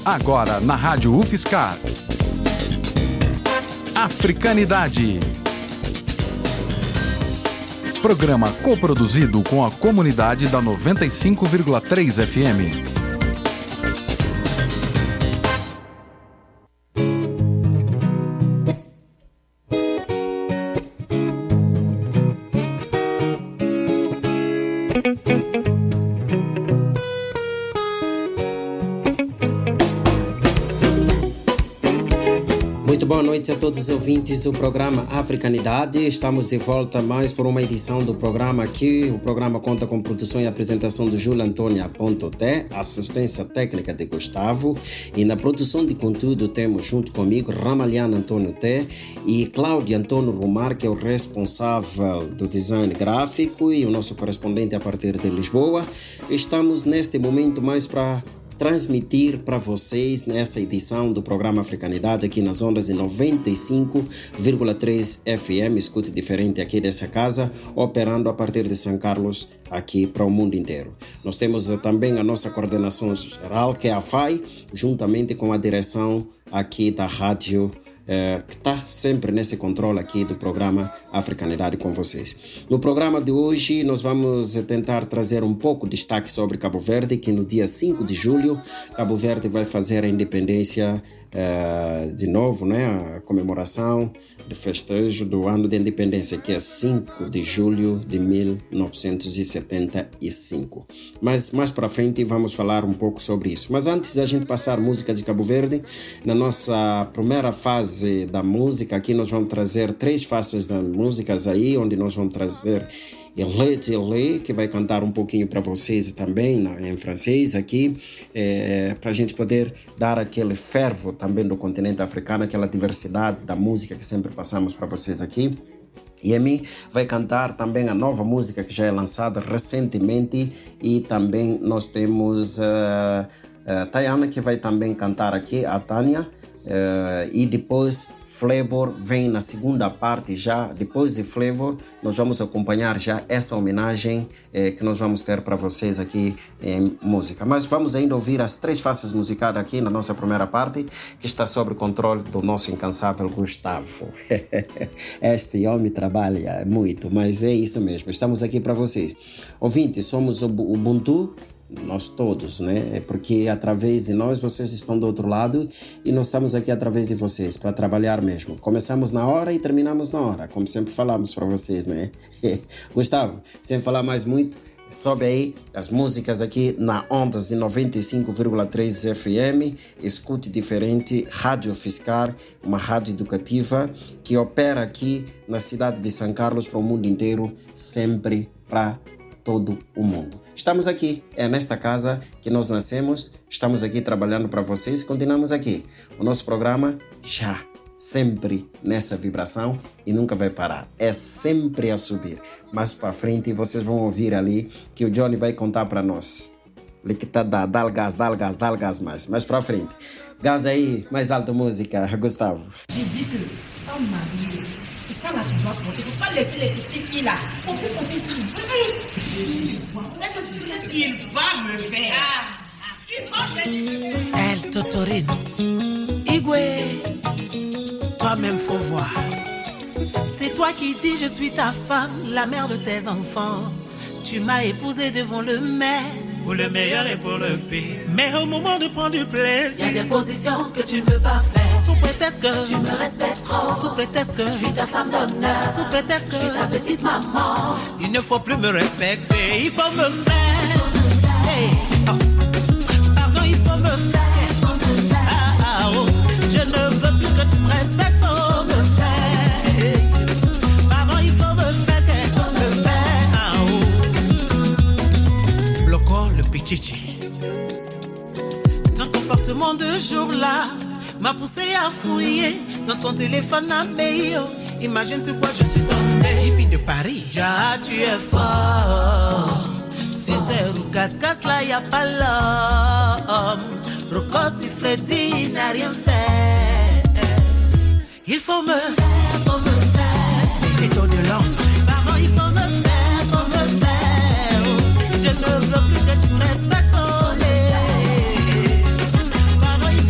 Agora na Rádio UFSCar. Africanidade. Programa coproduzido com a comunidade da 95,3 FM. Boa noite a todos os ouvintes do programa Africanidade. Estamos de volta mais por uma edição do programa aqui. O programa conta com produção e apresentação do Júlio Antônio T, assistência técnica de Gustavo, e na produção de conteúdo temos junto comigo Ramalhana Antônio T e Cláudio Antônio Romar, que é o responsável do design gráfico e o nosso correspondente a partir de Lisboa. Estamos neste momento mais para transmitir para vocês nessa edição do programa Africanidade aqui nas ondas de 95,3 FM, escute diferente aqui dessa casa, operando a partir de São Carlos aqui para o mundo inteiro. Nós temos também a nossa coordenação geral, que é a FAI, juntamente com a direção aqui da rádio, que está sempre nesse controle aqui do programa Africanidade com vocês. No programa de hoje nós vamos tentar trazer um pouco de destaque sobre Cabo Verde, que no dia 5 de julho Cabo Verde vai fazer a independência de novo, né? A comemoração do festejo do ano de independência, que é 5 de julho de 1975. Mas mais para frente vamos falar um pouco sobre isso. Mas antes da gente passar música de Cabo Verde, na nossa primeira fase da música, aqui nós vamos trazer 3 faces das músicas aí, onde nós vamos trazer Ele, que vai cantar um pouquinho para vocês também em francês aqui, para a gente poder dar aquele fervo também do continente africano, aquela diversidade da música que sempre passamos para vocês aqui. E a mim vai cantar também a nova música que já é lançada recentemente, e também nós temos Tayana, que vai também cantar aqui, a Tânia. E depois Flavor vem na segunda parte já. Depois de Flavor nós vamos acompanhar já essa homenagem que nós vamos ter para vocês aqui em música. Mas vamos ainda ouvir as 3 faces musicais aqui na nossa primeira parte, que está sob o controle do nosso incansável Gustavo. Este homem trabalha muito, mas é isso mesmo, estamos aqui para vocês. Ouvintes, somos o Ubuntu, nós todos, né? É porque através de nós vocês estão do outro lado, e nós estamos aqui através de vocês para trabalhar mesmo. Começamos na hora e terminamos na hora, como sempre falamos para vocês, né? Gustavo, sem falar mais muito, sobe aí as músicas aqui na ondas de 95,3 FM, escute diferente, Rádio UFSCar, uma rádio educativa que opera aqui na cidade de São Carlos para o mundo inteiro, sempre para todo o mundo. Estamos aqui, é nesta casa que nós nascemos, estamos aqui trabalhando para vocês, continuamos aqui. O nosso programa já sempre nessa vibração e nunca vai parar, é sempre a subir. Mais para frente vocês vão ouvir ali que o Johnny vai contar para nós. Ele que tá dá o gás mais para frente. Gás aí, mais alta música, Gustavo. J'ai dit que, oh Marie, c'est ça là, tu dois porter. Faut pas laisser les petites filles là. Faut plus qu'on puisse. Il va me faire. El Totorino. Igwe, toi-même faut voir. C'est toi qui dis je suis ta femme, la mère de tes enfants. Tu m'as épousée devant le maire, pour le meilleur et pour le pire. Mais au moment de prendre du plaisir, y a des positions que tu ne veux pas faire. Sous prétexte que tu me respectes trop. Sous prétexte que je suis ta femme d'honneur. Sous prétexte que je suis ta petite maman. Il ne faut plus me respecter, il faut me faire. Hey, oh. Pardon, il faut me faire. Oh. Je ne veux plus que tu me respectes. Oh, me faire. Hey. Pardon, il faut me faire. Me faire. Oh. Bloco le pichichi. Ton comportement de jour-là m'a poussé à fouiller dans ton téléphone à mail. Imagine sur quoi je suis tombé. JP de Paris, ja, tu es fort. Si c'est Roukas là, y'a pas l'homme. Rocos et Freddy n'a rien fait. Il faut me faire, faut me faire. Les taux de l'homme. Pardon, il faut me faire, faut me faire. Je ne veux plus que tu me respectes. Pardon, il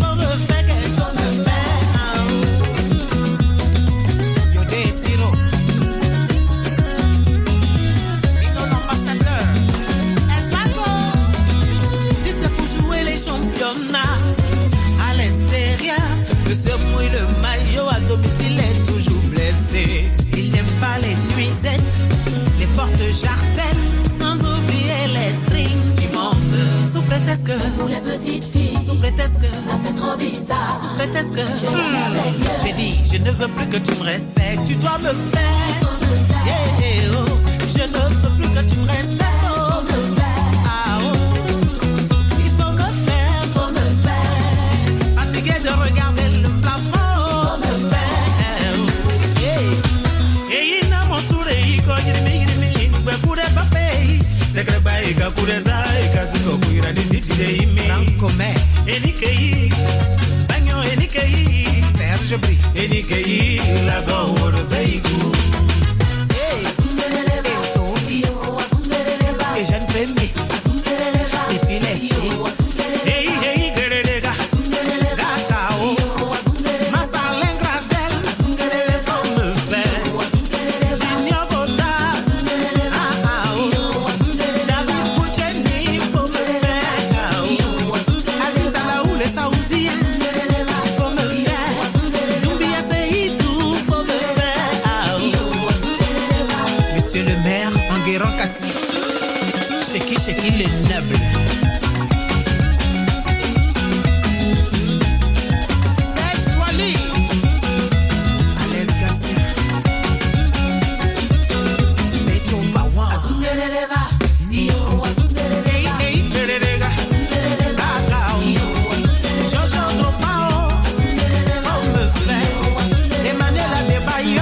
Pour les petites filles, sous prétexte que ça fait trop bizarre. sous prétexte que j'ai dit, je ne veux plus que tu me respectes. Tu dois me faire. Yeah, yeah, oh. Je ne veux plus que tu me respectes. Oh. Ah, oh. Il faut me faire. Fatigué de regarder le plafond. Faut me faire. Yeah. Et il n'a mon tour et il cogne de mi. Kure pape, sekre bai ka kure zai ka ziko kuira ni titi de imi. Rancome, enikei, banyo enikei, Serge Bri, enikei, la go oro zeiku. Hey, asungelele Etofio, asungelele ba, et jeune premier, asungelele ba, et puis les hey hey gerega, asungelele ba, kakao, asungelele, masalengra del, asungelele faut me faire, asungelele, junior gota. Monsieur le maire, Enguerrand Kassi, Cheki le noble. Serge Toili, Alaise Gassia, Zeto Vawan, Azungeleleba, Iyo, Azungeleleba, Hey, Gerega, Azungeleleba, Kakao, Jojo Dropao, Azungeleleba, faut me faire, Emmanuel Adebayo.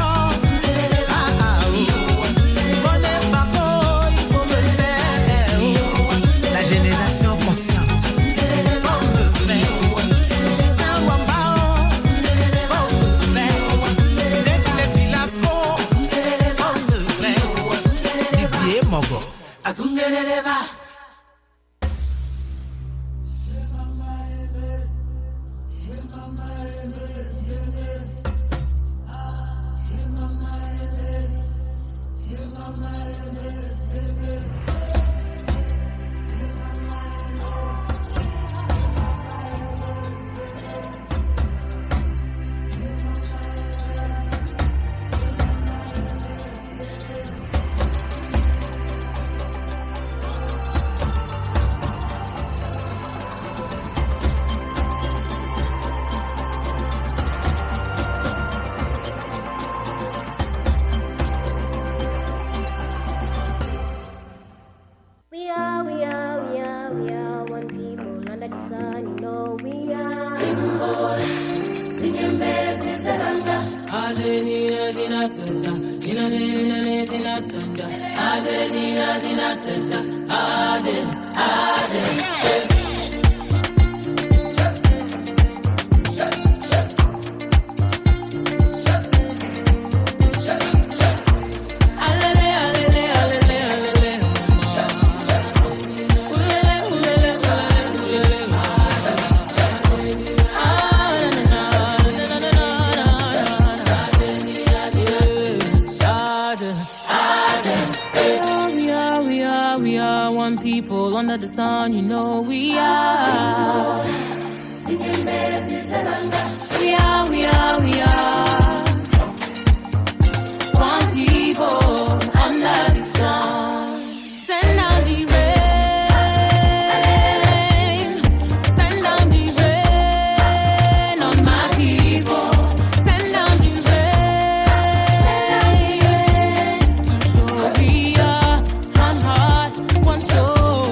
Under the sun, you know we are. Singing praises we are. One people under the sun. Send down the rain. Send down the rain on my people. Send down the rain to show we are one heart, one soul.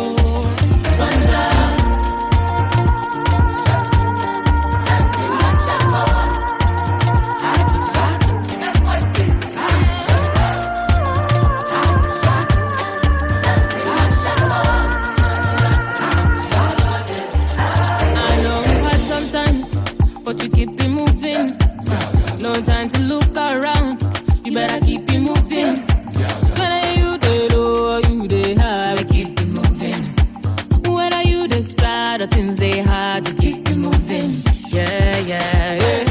No time to look around. You better keep it moving. Whether you the low or you the high, keep it moving. Whether you decide or things they hard, just keep it moving. Yeah, yeah, yeah.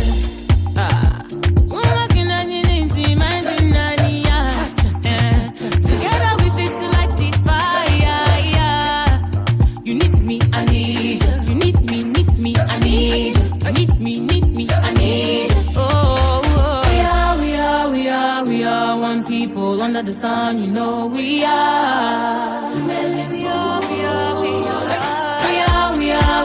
Together we fit to light the fire. You need me, I need you. You need me, I need you. You need me, I need you. We are one people under the sun, you know we are. We are.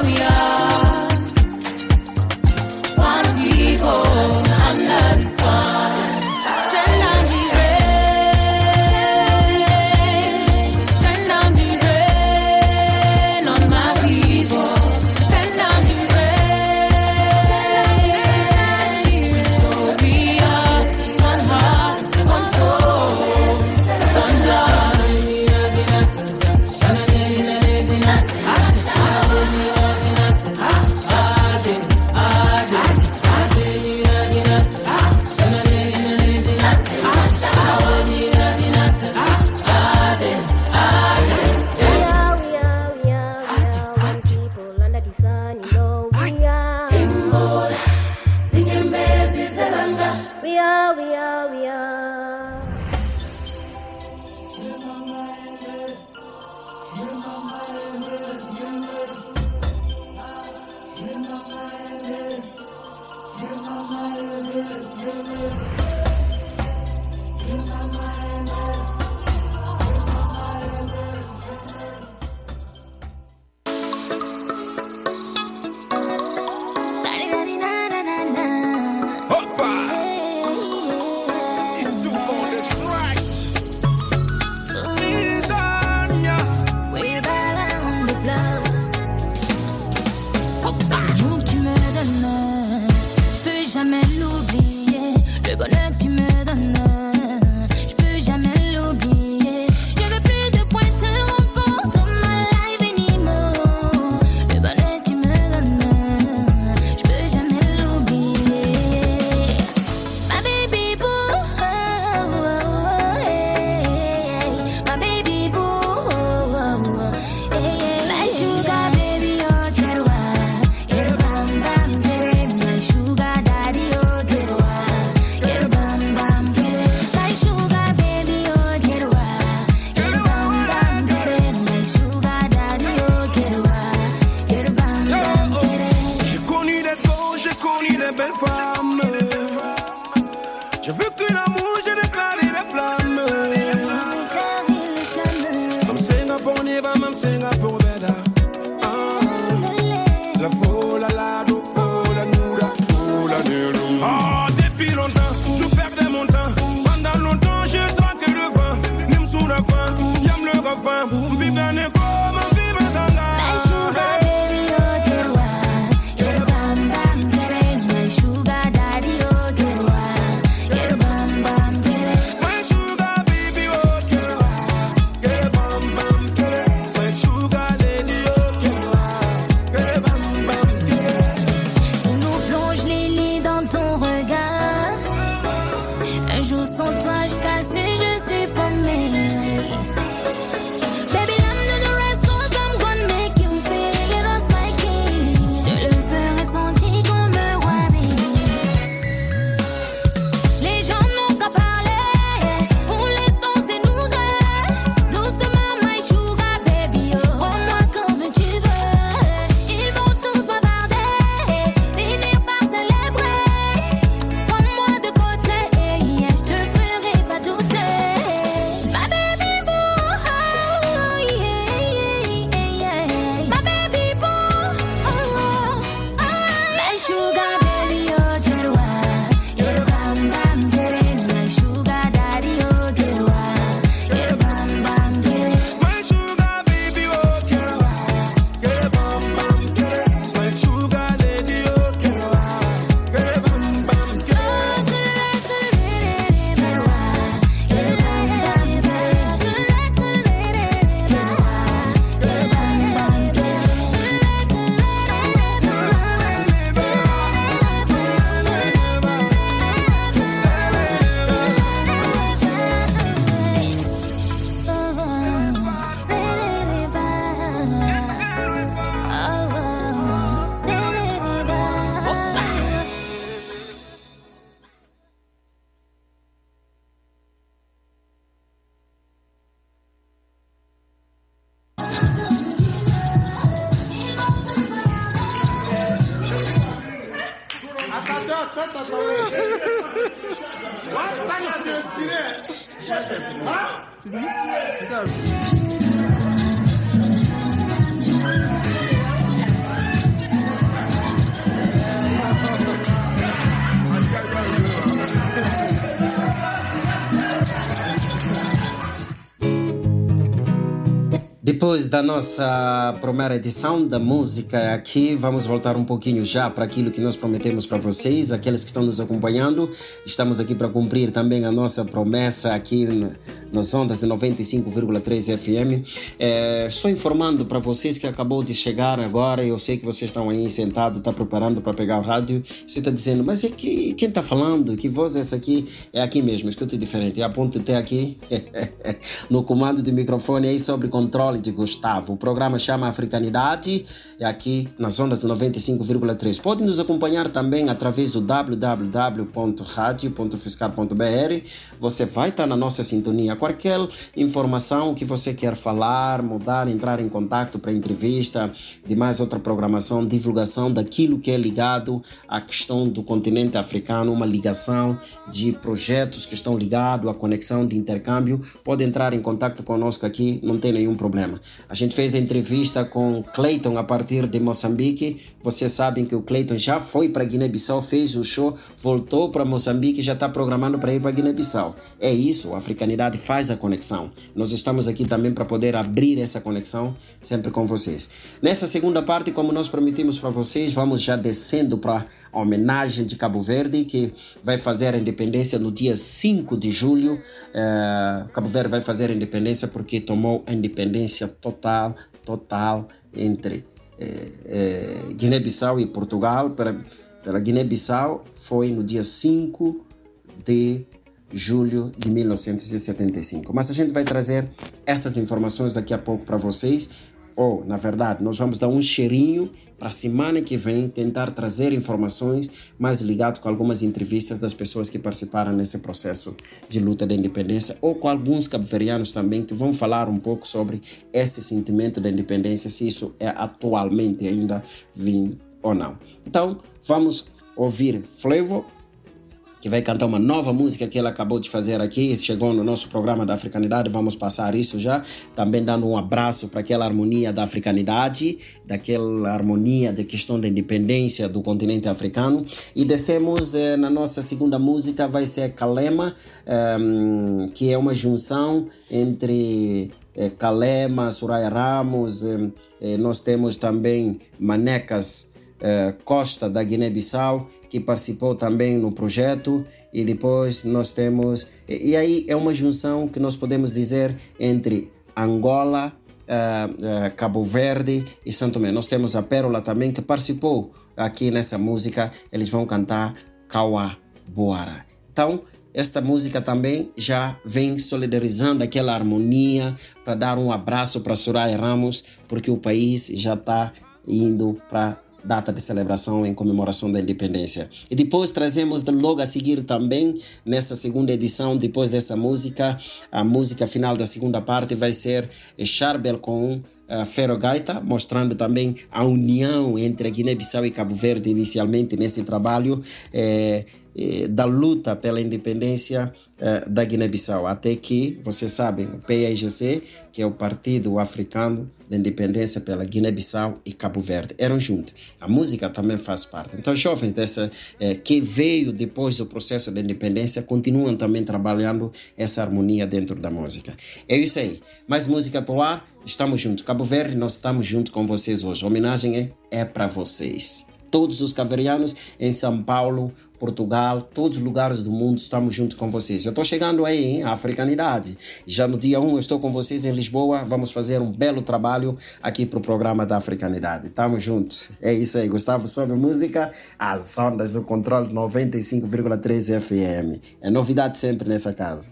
belle femme. J'ai vu qu'une amour, j'ai déclaré les flammes. Mam Singapore, Neva, Mam Singapore, Beda. La fola, la do, fola, nuda, fola, nuda. Ah, depuis longtemps, je perdais mon temps. Pendant longtemps, je traquais le vent. Nim sous la fin, yam le refrain. Vive d'un info, vive un sanga. Depois da nossa primeira edição da música aqui, vamos voltar um pouquinho já para aquilo que nós prometemos para vocês, aqueles que estão nos acompanhando. Estamos aqui para cumprir também a nossa promessa aqui nas ondas de 95,3 FM. Só informando para vocês que acabou de chegar agora, eu sei que vocês estão aí sentados, está preparando para pegar o rádio. Você está dizendo, mas é que, quem está falando? Que voz é essa aqui? É aqui mesmo, escute diferente. Aponto até aqui no comando de microfone aí sobre controle de Gustavo. O programa chama Africanidade, é aqui nas ondas de 95,3. Pode nos acompanhar também através do www.radio.fiscar.br. Você vai estar na nossa sintonia. Qualquer informação que você quer falar, mudar, entrar em contato para entrevista, de mais outra programação, divulgação daquilo que é ligado à questão do continente africano, uma ligação de projetos que estão ligados à conexão de intercâmbio, pode entrar em contato conosco aqui, não tem nenhum problema. A gente fez a entrevista com Clayton a partir de Moçambique. Vocês sabem que o Clayton já foi para Guiné-Bissau, fez o show, voltou para Moçambique e já está programando para ir para Guiné-Bissau. É isso, a Africanidade faz a conexão. Nós estamos aqui também para poder abrir essa conexão sempre com vocês. Nessa segunda parte, como nós prometimos para vocês, vamos já descendo para a homenagem de Cabo Verde, que vai fazer a independência no dia 5 de julho. Cabo Verde vai fazer a independência porque tomou a independência total entre Guiné-Bissau e Portugal. Pela Guiné-Bissau foi no dia 5 de julho de 1975. Mas a gente vai trazer essas informações daqui a pouco para vocês. Ou, na verdade, nós vamos dar um cheirinho para a semana que vem, tentar trazer informações mais ligadas com algumas entrevistas das pessoas que participaram nesse processo de luta da independência, ou com alguns cabo-verdianos também que vão falar um pouco sobre esse sentimento da independência, se isso é atualmente ainda vindo ou não. Então, vamos ouvir Flevo, que vai cantar uma nova música que ela acabou de fazer aqui, chegou no nosso programa da Africanidade, vamos passar isso já, também dando um abraço para aquela harmonia da africanidade, daquela harmonia da questão da independência do continente africano, e descemos na nossa segunda música, vai ser Kalema, que é uma junção entre Kalema, Soraya Ramos, nós temos também Manecas Costa da Guiné-Bissau, que participou também no projeto, e depois nós temos... E aí é uma junção que nós podemos dizer entre Angola, Cabo Verde e São Tomé. Nós temos a Pérola também, que participou aqui nessa música, eles vão cantar Kawa Boara. Então, esta música também já vem solidarizando aquela harmonia para dar um abraço para Soraya Ramos, porque o país já está indo para data de celebração em comemoração da independência. E depois trazemos logo a seguir também, nessa segunda edição, depois dessa música, a música final da segunda parte vai ser Charbel com Fero Gaita, mostrando também a união entre a Guiné-Bissau e Cabo Verde inicialmente nesse trabalho da luta pela independência da Guiné-Bissau, até que, vocês sabem, o PAIGC, que é o Partido Africano da Independência pela Guiné-Bissau e Cabo Verde, eram juntos. A música também faz parte. Então, jovens que veio depois do processo da independência continuam também trabalhando essa harmonia dentro da música. É isso aí. Mais música por lá, estamos juntos. Cabo Verde, nós estamos juntos com vocês hoje. A homenagem é para vocês. Todos os cabo-verdianos em São Paulo, Portugal, todos os lugares do mundo, estamos juntos com vocês. Eu estou chegando aí, hein, a Africanidade. Já no dia 1 eu estou com vocês em Lisboa. Vamos fazer um belo trabalho aqui para o programa da Africanidade. Estamos juntos. É isso aí. Gustavo, sobe a música. As ondas do controle 95,3 FM. É novidade sempre nessa casa.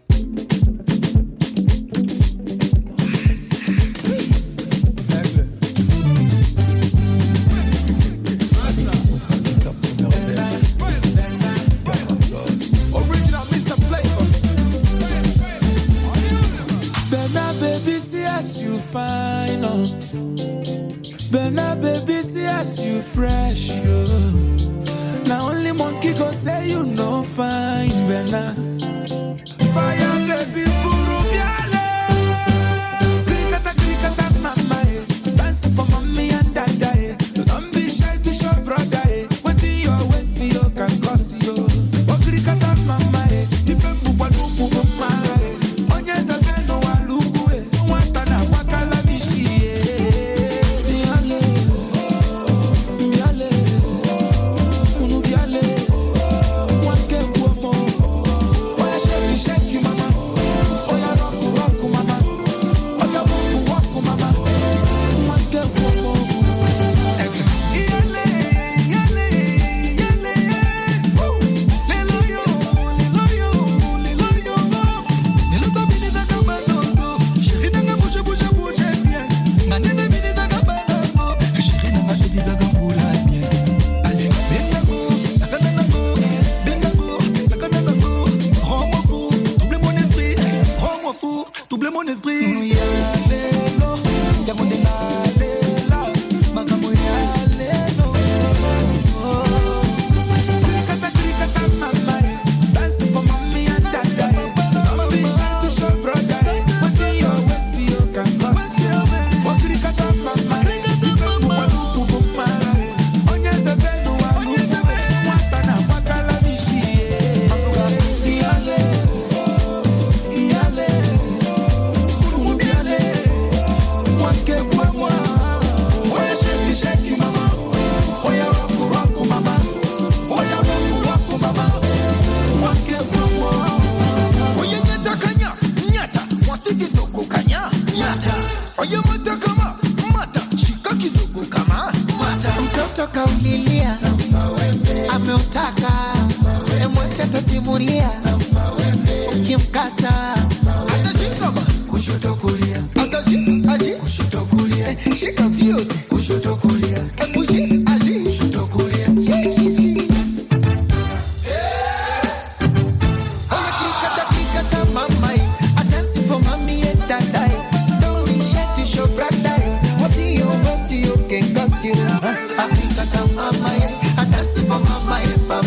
Fresh, yo. Now only monkey go say you no fine, Bena. Fire, baby, puro biale. Krikata, mama, dance for mommy and dada. Don't be shy to show brother. What in your waist, you can cause you. Oh, krikata, mama, different buba, mama. Onyeza beno walugu, watana wakala bishi. Mama, I dance for mama,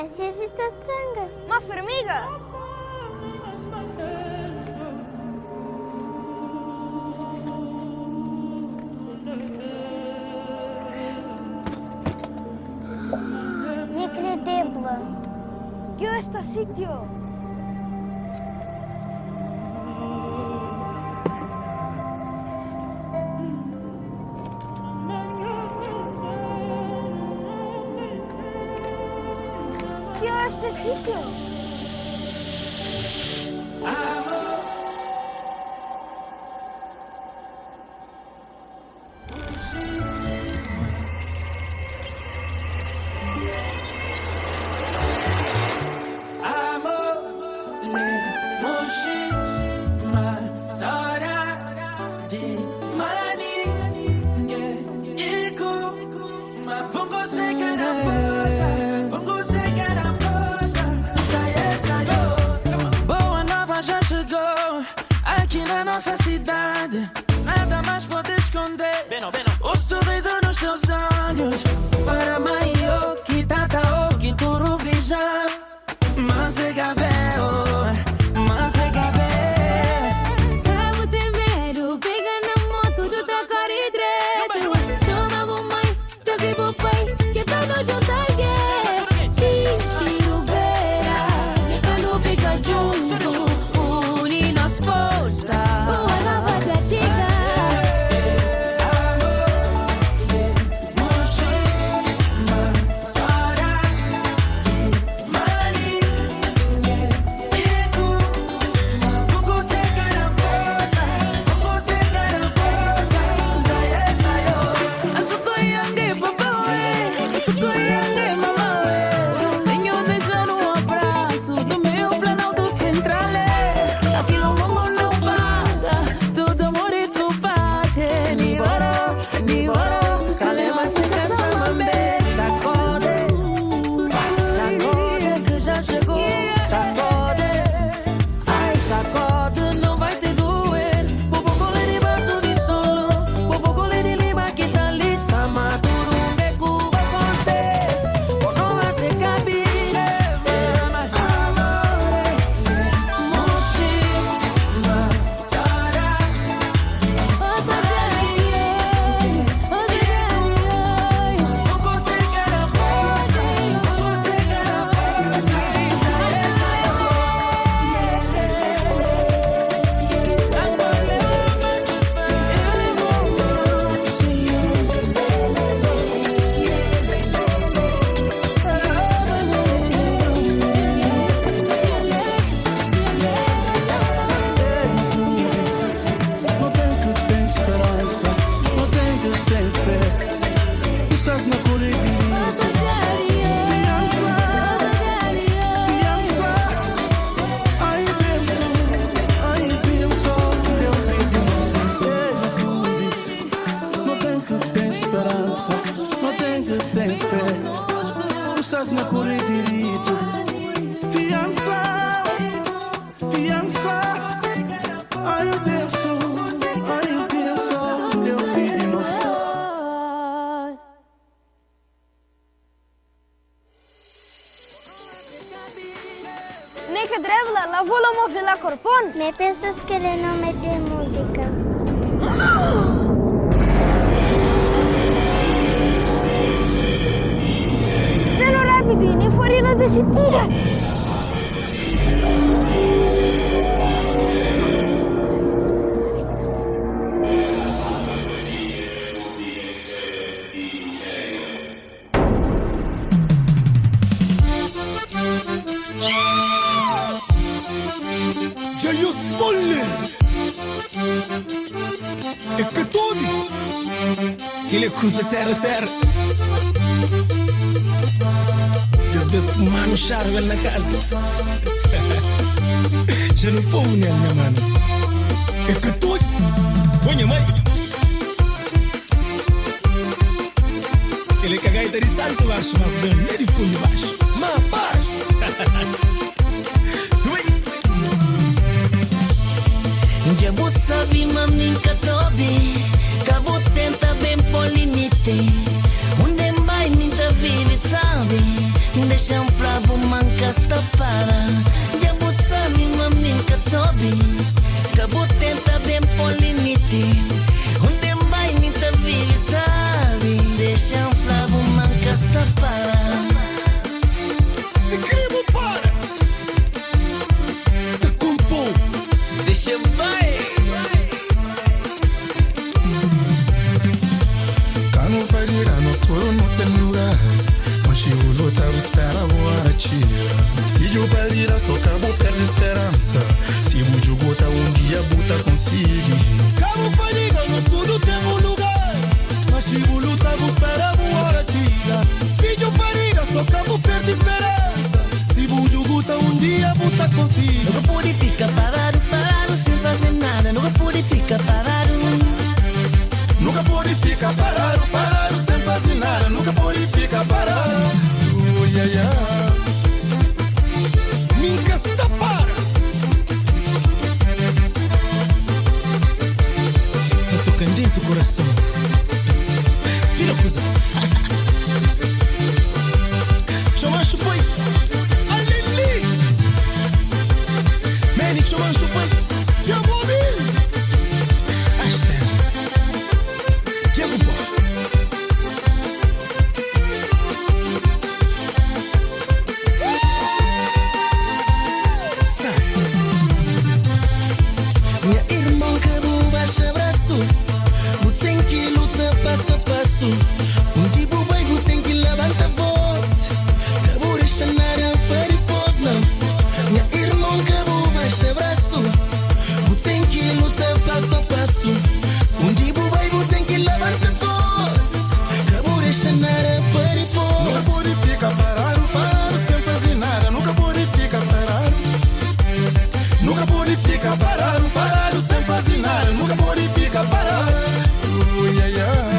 Assiste a sanga. Uma formiga? Incredible. ¿Qué es este sitio? ¿Qué es este sitio? Nossa cidade, nada mais pode esconder o sorriso nos teus olhos. Para maior que tata o que turu vija, mas é cabelo, mas é cabelo. Cabo temeiro, pega na moto do teu corre direito. Chama a mãe, trazer pro pai, que tá no juntar que Ixi, o beira, que quando fica junto, une nas forças. Neka drevla, la volamo vila corpon. Ne pensas que ele não mete música. Veno rapidini, fuori la desitira. E che tuoni che le cose terra desde mano charve na casa já não pôr minha mano e que tuoni minha mãe ele cagai de santo baixo mas bem de fundo baixo mas baixo Jabu sabi mami katobi Cabo tenta bem por limite Onde vai ninta vive sabe deixa um flavo manca para. Já sabe mami catobi, cabo tenta bem polinite, onde vai nita vive sabe, deixa um flavo manca para. Incrível para, te compô, deixa vai. Cano faria no toro no tem lugar. Chiulo tava espera boa tia. Filho parira só cabo perde esperança. Se o jogo tá dia buta consigo. Cabo fariga no tudo tem lugar. Mas se o luta espera boa tia. Filho parira só cabo perde esperança. Se o jogo tá dia buta consigo. Nunca pude ficar parado sem fazer nada. Nunca pude ficar parado. Nunca pude ficar parado sem fazer nada. Nunca pude ficar parado. Yeah, yeah. Minha está para. Tá tocando dentro do coração. Vira coisa. Chama chupai. Alili. Meni chama chupai. Jabobil. Ashtem. Jabuba. Passo a passo, tipo vai tem que levanta a voz. Cabo deixa nada para depois não. Minha irmã cabo baixa abraço. Tem que lutar passo a passo. Tipo vai tem que levanta a voz. Cabo deixa nada para depois. Nunca pode ficar parado sem fazer nada. Nunca pode ficar parado. Nunca pode ficar parado sem fazer nada. Nunca pode ficar parado. Yeah, yeah.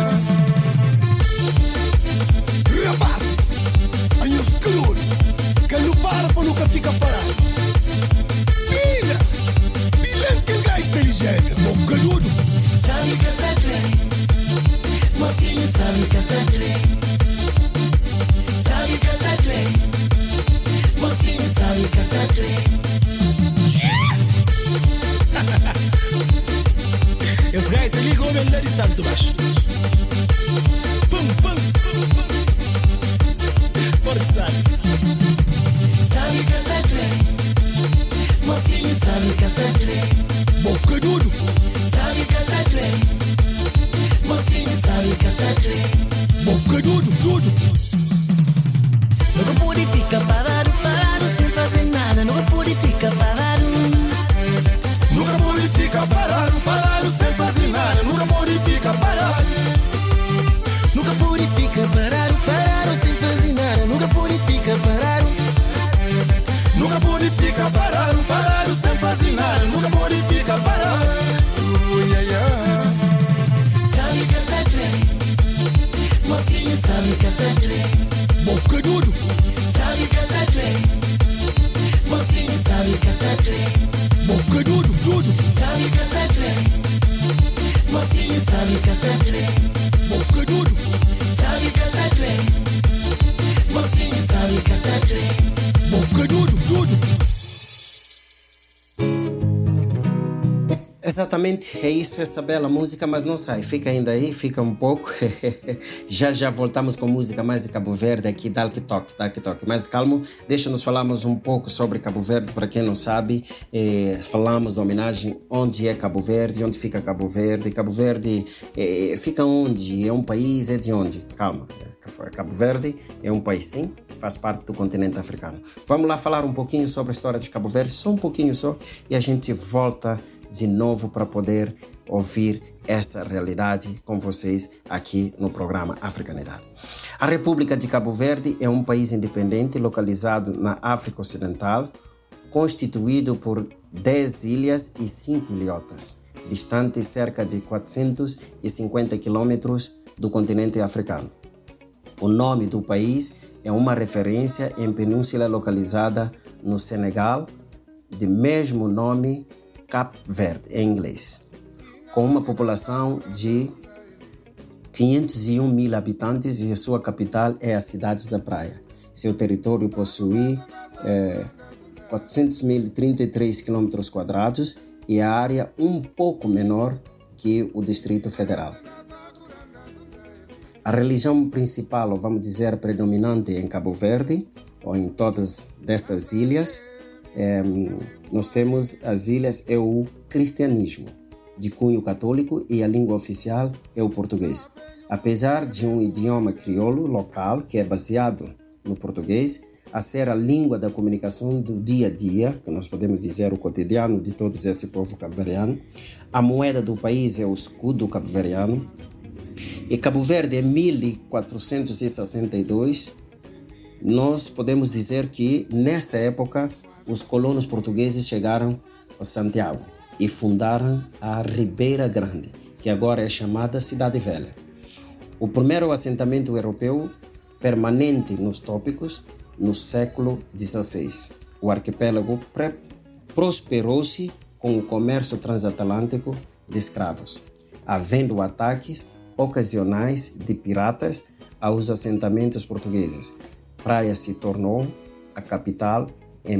Quem não para nunca fica parado. Pilha que ele é inteligente. Bom canudo. Sabe que tá trem. Mocinho sabe que tá trem. Sabe que tá trem. Mocinho sabe que tá trem. Esse gaito ligou o melhor de salto baixo. Pum, pum, pum, pum. Forte sabe. Sabe que tá trem. Mocinho sabe que tá trem. Boca duro. Sabe que tá trem. Mocinho sabe que tá trem. Boca duro, duro. Nunca pude ficar parado sem fazer nada. Nunca pude ficar parado. Nunca pude ficar parado sem fazer nada. Nunca pude ficar parado. Nunca pude ficar parado sem fazer nada. Nunca pude ficar parado. Nunca pude ficar parado sem fazer nada. Nunca pude ficar parado. Yeah, yeah. Sabe que tá trem. Mocinho sabe que tá trem. Boca duro. Sabe que tá trem. Mocinho sabe que tá trem. Boca duro, duro. Sabe que tá trem. Mocinho sabe que tá trem. Boca duro. Sabe que tá trem. Mocinho sabe que tá trem. Boca duro, duro. Exatamente, é isso, essa bela música, mas não sai, fica ainda aí, fica um pouco. já voltamos com música mais de Cabo Verde aqui, Dalki Talk, mais calmo. Deixa-nos falarmos um pouco sobre Cabo Verde, para quem não sabe. Falamos da homenagem, onde é Cabo Verde, onde fica Cabo Verde. Cabo Verde fica onde? É um país, é de onde? Calma, Cabo Verde é um país, sim, faz parte do continente africano. Vamos lá falar um pouquinho sobre a história de Cabo Verde, só um pouquinho só, e a gente volta de novo para poder ouvir essa realidade com vocês aqui no programa Africanidade. A República de Cabo Verde é um país independente localizado na África Ocidental, constituído por 10 ilhas e 5 ilhotas, distante cerca de 450 quilômetros do continente africano. O nome do país é uma referência em península localizada no Senegal, de mesmo nome Cape Verde, em inglês, com uma população de 501 mil habitantes e a sua capital é a cidade da Praia. Seu território possui 400.033 km² e a área um pouco menor que o Distrito Federal. A religião principal, ou vamos dizer, predominante em Cabo Verde, ou em todas dessas ilhas, nós temos as ilhas, é o cristianismo, de cunho católico, e a língua oficial é o português. Apesar de um idioma crioulo local, que é baseado no português, a ser a língua da comunicação do dia a dia, que nós podemos dizer o cotidiano de todo esse povo cabo-verdiano, a moeda do país é o escudo cabo-verdiano, e Cabo Verde, em 1462, nós podemos dizer que, nessa época, os colonos portugueses chegaram a Santiago e fundaram a Ribeira Grande, que agora é chamada Cidade Velha. O primeiro assentamento europeu permanente nos trópicos no século XVI. O arquipélago prosperou-se com o comércio transatlântico de escravos, havendo ataques ocasionais de piratas aos assentamentos portugueses. Praia se tornou a capital em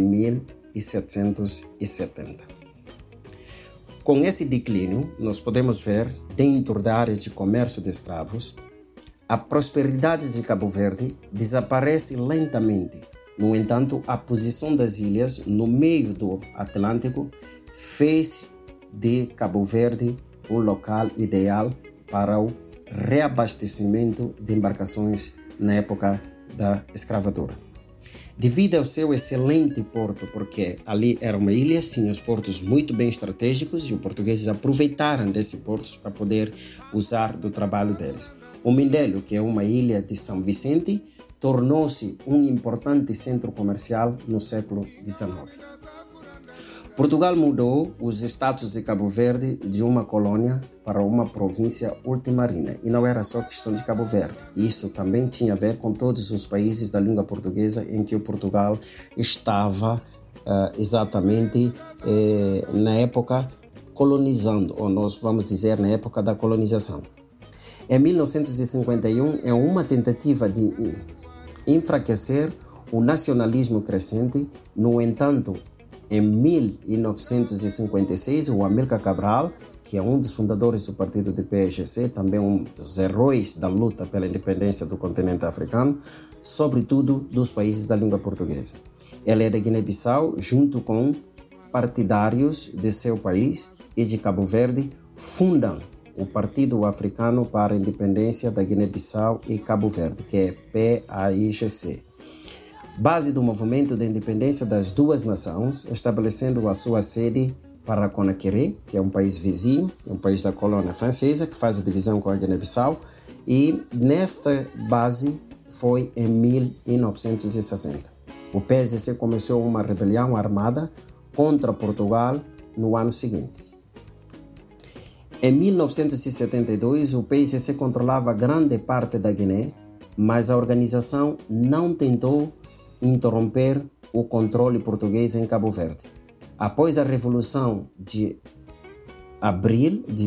1770. Com esse declínio, nós podemos ver, dentro da área de comércio de escravos, a prosperidade de Cabo Verde desaparece lentamente. No entanto, a posição das ilhas no meio do Atlântico fez de Cabo Verde um local ideal para o reabastecimento de embarcações na época da escravatura. Devido ao seu excelente porto, porque ali era uma ilha, tinha os portos muito bem estratégicos e os portugueses aproveitaram desses portos para poder usar do trabalho deles. O Mindelo, que é uma ilha de São Vicente, tornou-se um importante centro comercial no século XIX. Portugal mudou os status de Cabo Verde de uma colônia para uma província ultramarina. E não era só questão de Cabo Verde. Isso também tinha a ver com todos os países da língua portuguesa em que o Portugal estava exatamente na época colonizando, ou nós vamos dizer na época da colonização. Em 1951, em uma tentativa de enfraquecer o nacionalismo crescente, no entanto, em 1956, o Amílcar Cabral, que é um dos fundadores do partido do PAIGC, também um dos heróis da luta pela independência do continente africano, sobretudo dos países da língua portuguesa. Ele é da Guiné-Bissau, junto com partidários de seu país e de Cabo Verde, fundam o Partido Africano para a Independência da Guiné-Bissau e Cabo Verde, que é PAIGC. Base do movimento de independência das duas nações, estabelecendo a sua sede para Conakry, que é um país vizinho, um país da colônia francesa, que faz a divisão com a Guiné-Bissau, e nesta base foi em 1960. O PSC começou uma rebelião armada contra Portugal no ano seguinte. Em 1972, o PSC controlava grande parte da Guiné, mas a organização não tentou interromper o controle português em Cabo Verde. Após a Revolução de abril de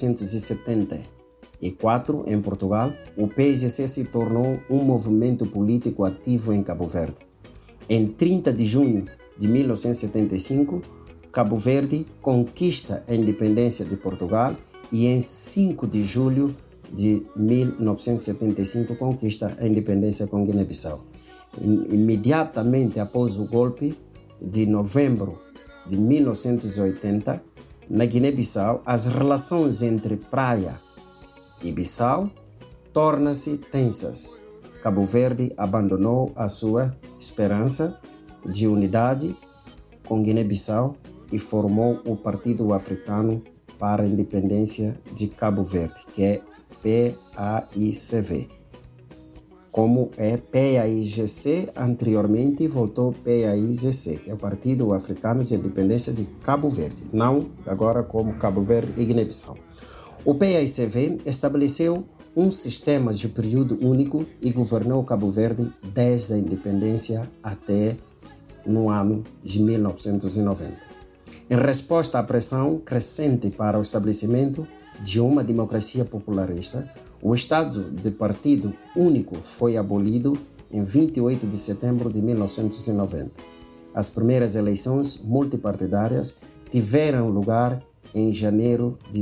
1974, em Portugal, o PSC se tornou um movimento político ativo em Cabo Verde. Em 30 de junho de 1975, Cabo Verde conquista a independência de Portugal e em 5 de julho de 1975 conquista a independência com Guiné-Bissau. Imediatamente após o golpe de novembro de 1980, na Guiné-Bissau, as relações entre Praia e Bissau tornam-se tensas. Cabo Verde abandonou a sua esperança de unidade com Guiné-Bissau e formou o Partido Africano para a Independência de Cabo Verde, que é PAICV. Como é PAIGC, anteriormente voltou PAIGC, que é o Partido Africano de Independência de Cabo Verde, não agora como Cabo Verde e Guiné-Bissau. O PAICV estabeleceu um sistema de período único e governou Cabo Verde desde a independência até no ano de 1990. Em resposta à pressão crescente para o estabelecimento de uma democracia popularista, o Estado de Partido Único foi abolido em 28 de setembro de 1990. As primeiras eleições multipartidárias tiveram lugar em janeiro de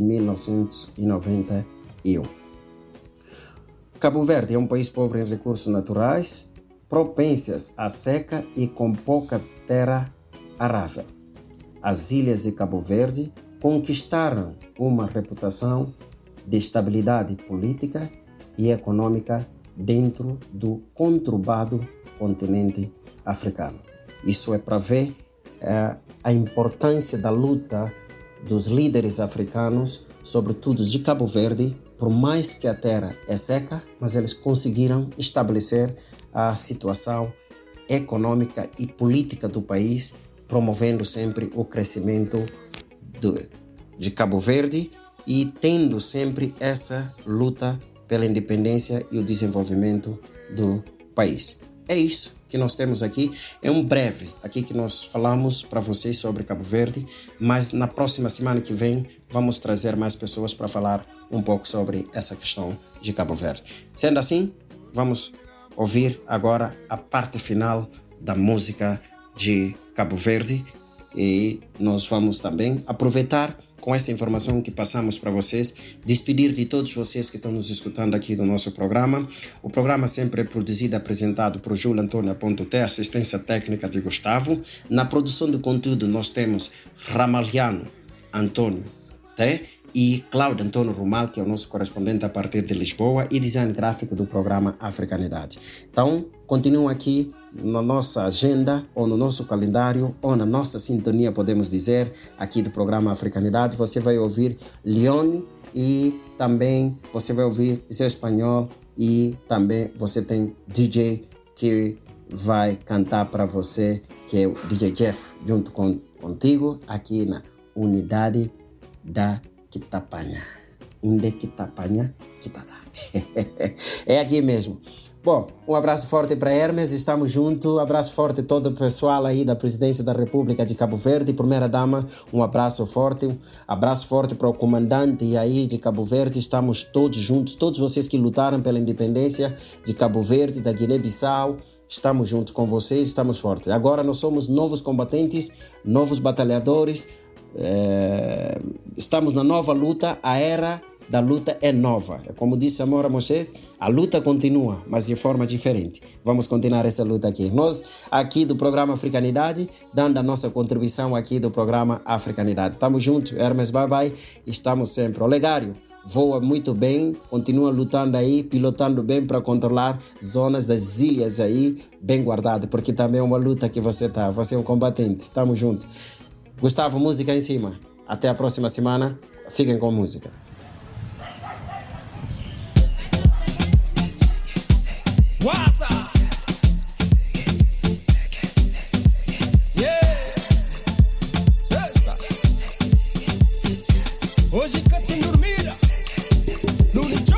1991. Cabo Verde é um país pobre em recursos naturais, propensas à seca e com pouca terra arável. As ilhas de Cabo Verde conquistaram uma reputação de estabilidade política e econômica dentro do conturbado continente africano. Isso é para ver a importância da luta dos líderes africanos, sobretudo de Cabo Verde, por mais que a terra é seca, mas eles conseguiram estabelecer a situação econômica e política do país, promovendo sempre o crescimento de Cabo Verde e tendo sempre essa luta pela independência e o desenvolvimento do país. É isso que nós temos aqui. É um breve aqui que nós falamos para vocês sobre Cabo Verde, mas na próxima semana que vem vamos trazer mais pessoas para falar um pouco sobre essa questão de Cabo Verde. Sendo assim, vamos ouvir agora a parte final da música de Cabo Verde e nós vamos também aproveitar com essa informação que passamos para vocês, despedir de todos vocês que estão nos escutando aqui do nosso programa. O programa sempre é produzido e apresentado por Júlio Antônio Aponte, assistência técnica de Gustavo. Na produção de conteúdo nós temos Ramalhiano Antônio T e Cláudio Antônio Rumal, que é o nosso correspondente a partir de Lisboa, e design gráfico do programa Africanidade. Então, continuam aqui na nossa agenda, ou no nosso calendário, ou na nossa sintonia, podemos dizer, aqui do programa Africanidade. Você vai ouvir Leone e também você vai ouvir Zé Espanhol e também você tem DJ que vai cantar para você, que é o DJ Jeff, junto contigo, aqui na Unidade da Quitapanha. Onde Quitapanha? Quitata. É aqui mesmo. Bom, um abraço forte para Hermes, estamos juntos. Abraço forte a todo o pessoal aí da Presidência da República de Cabo Verde. Primeira Dama, um abraço forte. Abraço forte para o comandante aí de Cabo Verde. Estamos todos juntos, todos vocês que lutaram pela independência de Cabo Verde, da Guiné-Bissau. Estamos juntos com vocês, estamos fortes. Agora nós somos novos combatentes, novos batalhadores. Estamos na nova luta, a era da luta é nova. Como disse Amora Moshe, a luta continua, mas de forma diferente. Vamos continuar essa luta aqui. Nós, aqui do programa Africanidade, dando a nossa contribuição aqui do programa Africanidade. Estamos juntos, Hermes, bye bye. Estamos sempre. Olegário voa muito bem, continua lutando aí, pilotando bem para controlar zonas das ilhas aí, bem guardado, porque também é uma luta que você tá. Você é um combatente. Estamos juntos. Gustavo, música em cima. Até a próxima semana. Fiquem com música. Hoje que tem dormida no lixo.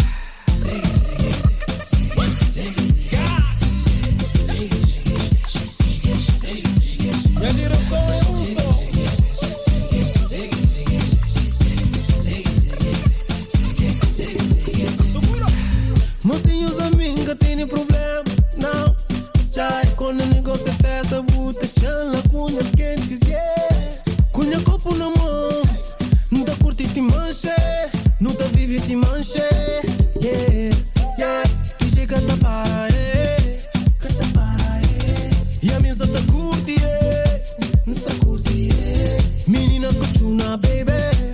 Minha direção é um som. Mocinhos amiga tem problema, não. Já é quando o negócio é festa, buta, chala, cunhas quentes, yeah. Cunha copo na mão. Não tá curti te manche, não tá vive te manche, yeah, yeah. Que chega tá para, que tá para, e a mesa tá curti, não está curti, menina cochuna, baby,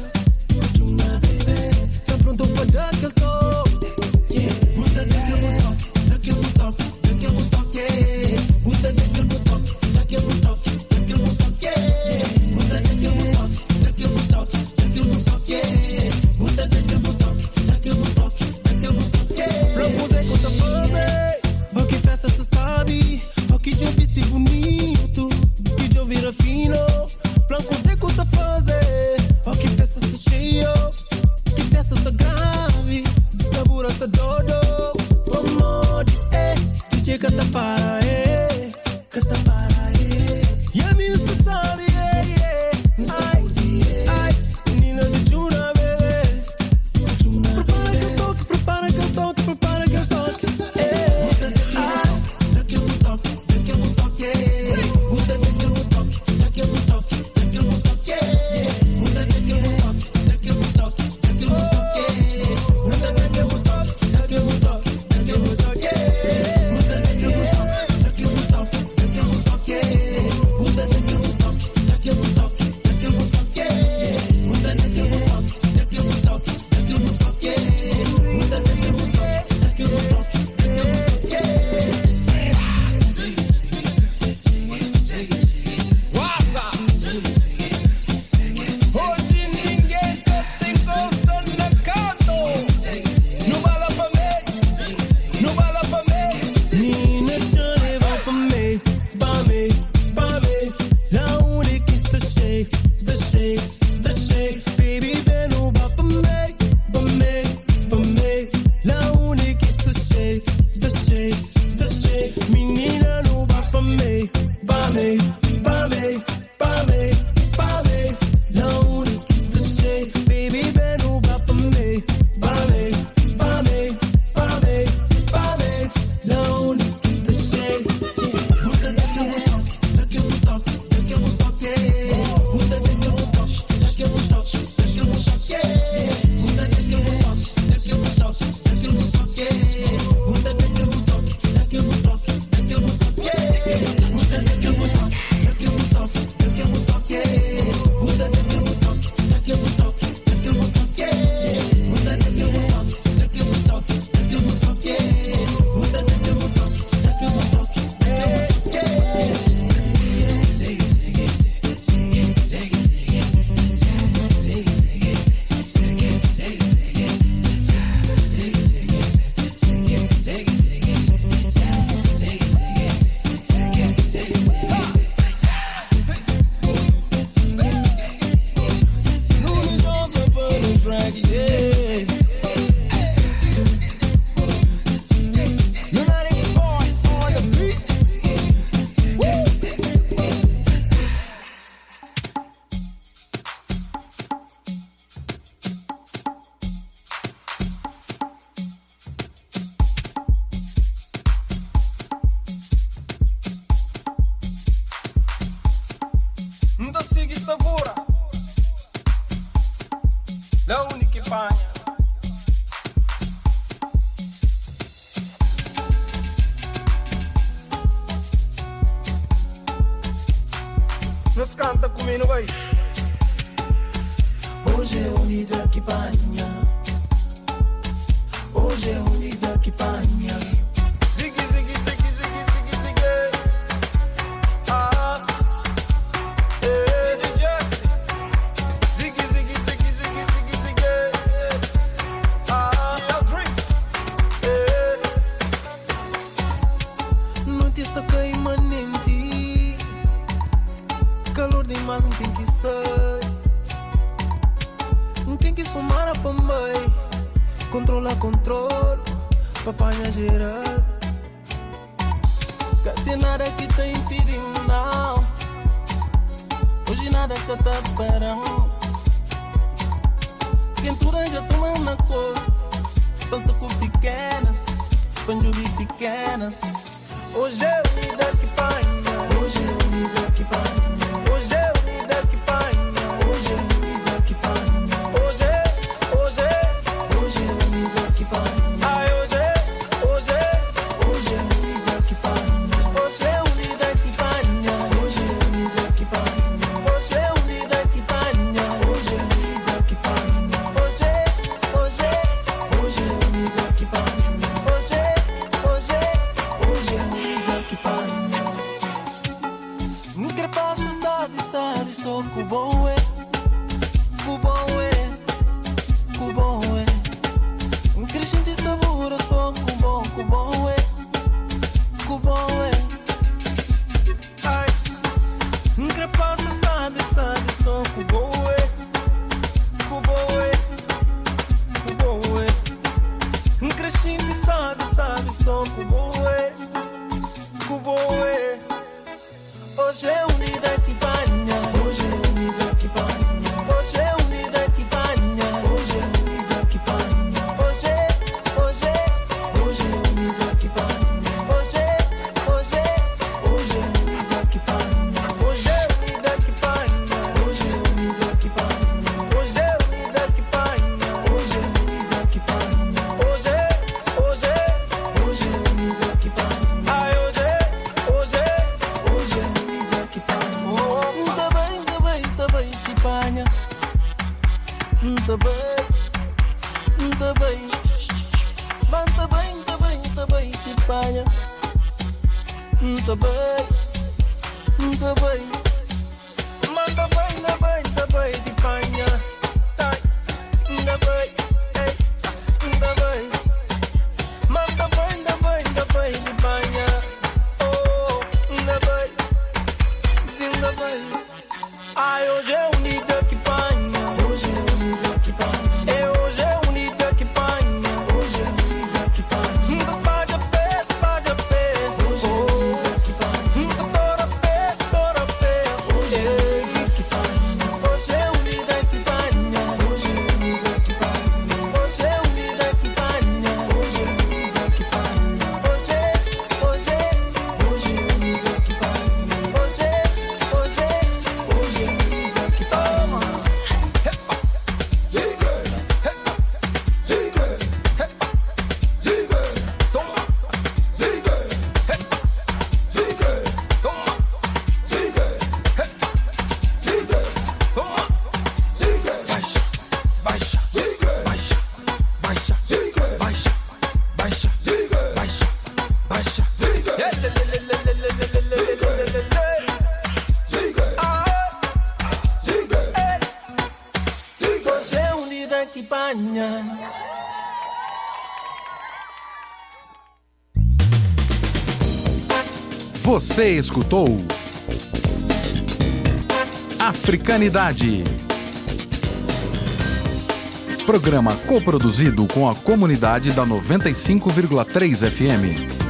está pronto para dar aquele toque, yeah. Buta daquele toque, yeah. Buta daquele toque, yeah. Buta daquele toque. Pra poder contar fazer, La única España. Nos canta comigo, vai. Hoje é unida que panha. Hoje é unida que panha. Ziggy, ziggy, ziggy, ziggy, ziggy, ziggy. Ah, DJ. Ziggy, ziggy, ziggy, ziggy, ziggy, ziggy. Ah, Drinks. Noite está queimando-te. Calor demais, não tem que sair. Não tem que fumar a pambai. Controla, controle, papanha geral. Que tem nada que te impedindo, não. Hoje nada que tá esperando. Quentura já toma na cor. Pensa com pequenas, panjubi pequenas. Hoje é unida que panha. Hoje é unida que panha. Hoje é unida que panha. Hoje é unida que panha. Hoje é unida que panha. Ai, hoje é unida que panha. Hoje é unida que panha. Hoje é unida que panha. Hoje é unida que panha. Hoje é unida que panha. Hoje é unida que panha. Hoje é unida que panha. Nunca passa, sabe, só que o bom é, o bom é, o bom é. Um crescente sabor, só que o bom é, o bom é. ai. Nunca passa, sabe, só que o bom é, o bom é, o bom é. Um crescente sabe, só que o bom é, o bom é. Hoje é unida que panha. Hoje é unida que panha. Hoje é unida que panha. Hoje é unida que panha. Hoje é unida que panha. Hoje é unida que panha. Hoje é unida que panha. Hoje é unida que panha. Hoje é unida que panha. Hoje é unida que panha. Hoje é unida que panha. ai, hoje é unida que panha. Tá bem que panha. Tá bem. Mas tá bem que panha. Tá bem. Manda bem de panha. Tá bem, ei, tá bem. Manda bem de panha. Oh, tá bem, sim, tá bem. Ai, hoje é unida que panha. Hoje é unida que panha. É hoje é unida que panha. Hoje é unida que panha. Espalha pé. Hoje é unida que panha. Tora pé. Hoje é unida que panha. Hoje é unida que panha. Hoje é unida que panha. Hoje é unida que panha. Hoje é unida que panha. Hoje é unida que panha. Hoje é unida que panha. Hoje é unida que panha. Você escutou Africanidade. Programa coproduzido com a comunidade da 95,3 FM.